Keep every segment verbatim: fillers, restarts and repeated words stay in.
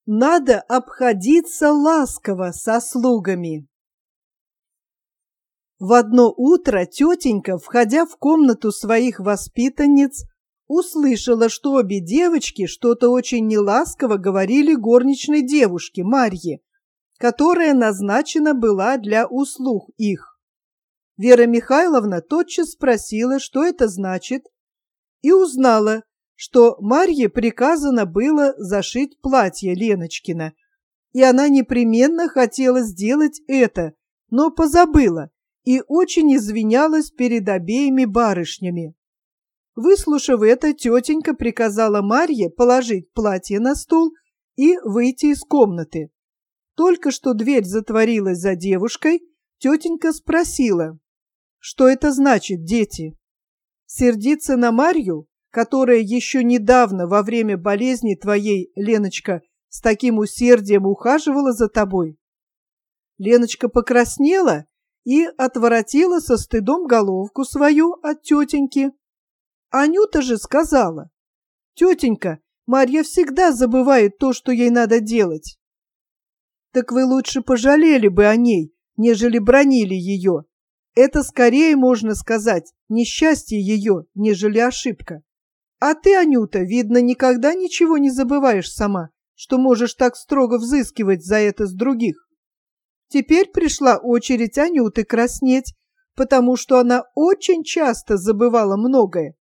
надо обходиться ласково со слугами. В одно утро тетенька, входя в комнату своих воспитанниц, услышала, что обе девочки что-то очень неласково говорили горничной девушке Марье, которая назначена была для услуг их. Вера Михайловна тотчас спросила, что это значит, и узнала, что Марье приказано было зашить платье Леночкина, и она непременно хотела сделать это, но позабыла и очень извинялась перед обеими барышнями. Выслушав это, тетенька приказала Марье положить платье на стул и выйти из комнаты. Только что дверь затворилась за девушкой, тетенька спросила: «Что это значит, дети? Сердиться на Марью, которая еще недавно во время болезни твоей, Леночка, с таким усердием ухаживала за тобой?» Леночка покраснела и отворотила со стыдом головку свою от тетеньки. Анюта же сказала: «Тетенька, Марья всегда забывает то, что ей надо делать». «Так вы лучше пожалели бы о ней, нежели бранили ее. Это скорее, можно сказать, несчастье ее, нежели ошибка. А ты, Анюта, видно, никогда ничего не забываешь сама, что можешь так строго взыскивать за это с других». Теперь пришла очередь Анюты краснеть, потому что она очень часто забывала многое.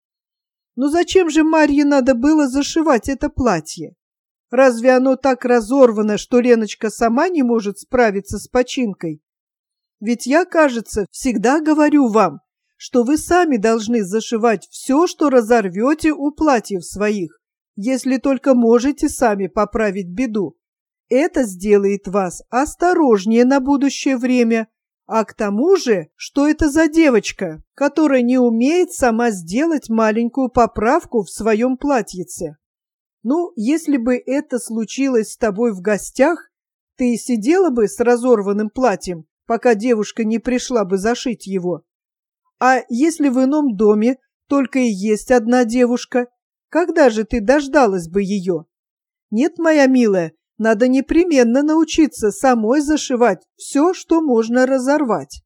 «Ну зачем же Марье надо было зашивать это платье? Разве оно так разорвано, что Леночка сама не может справиться с починкой? Ведь я, кажется, всегда говорю вам, что вы сами должны зашивать все, что разорвете у платьев своих, если только можете сами поправить беду. Это сделает вас осторожнее на будущее время. А к тому же, что это за девочка, которая не умеет сама сделать маленькую поправку в своем платьице? Ну, если бы это случилось с тобой в гостях, ты и сидела бы с разорванным платьем, пока девушка не пришла бы зашить его. А если в ином доме только и есть одна девушка, когда же ты дождалась бы ее? Нет, моя милая, надо непременно научиться самой зашивать все, что можно разорвать.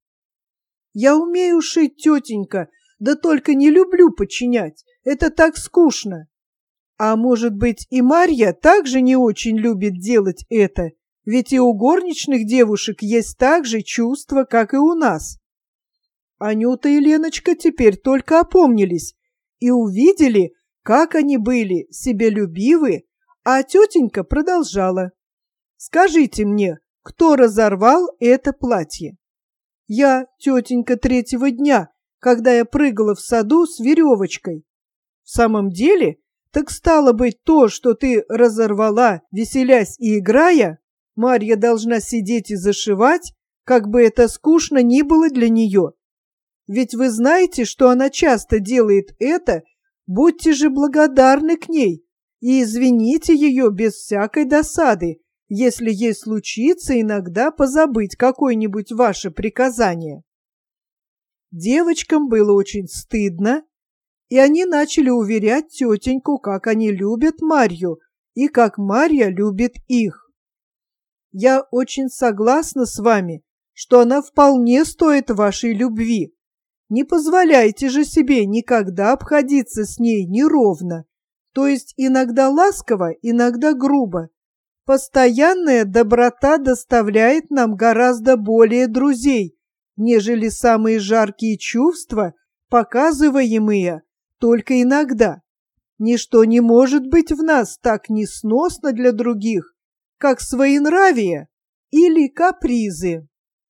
Я умею шить, тетенька, да только не люблю починять. Это так скучно. А может быть, и Марья также не очень любит делать это, ведь и у горничных девушек есть так же чувства, как и у нас. Анюта и Леночка теперь только опомнились и увидели, как они были себялюбивы, а тетенька продолжала: «Скажите мне, кто разорвал это платье?» «Я, тетенька, третьего дня, когда я прыгала в саду с веревочкой». «В самом деле? Так стало быть, то, что ты разорвала, веселясь и играя, Марья должна сидеть и зашивать, как бы это скучно ни было для нее. Ведь вы знаете, что она часто делает это, будьте же благодарны к ней и извините ее без всякой досады, если ей случится иногда позабыть какое-нибудь ваше приказание». Девочкам было очень стыдно, и они начали уверять тетеньку, как они любят Марью и как Марья любит их. «Я очень согласна с вами, что она вполне стоит вашей любви. Не позволяйте же себе никогда обходиться с ней неровно, то есть иногда ласково, иногда грубо. Постоянная доброта доставляет нам гораздо более друзей, нежели самые жаркие чувства, показываемые только иногда. Ничто не может быть в нас так несносно для других, как своенравие или капризы».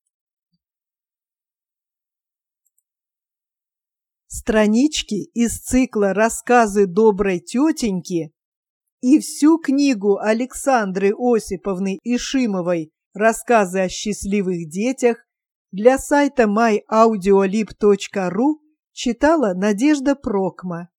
Странички из цикла «Рассказы доброй тетеньки» и всю книгу Александры Осиповны Ишимовой «Рассказы о счастливых детях» для сайта май аудиолиб точка ру читала Надежда Прокма.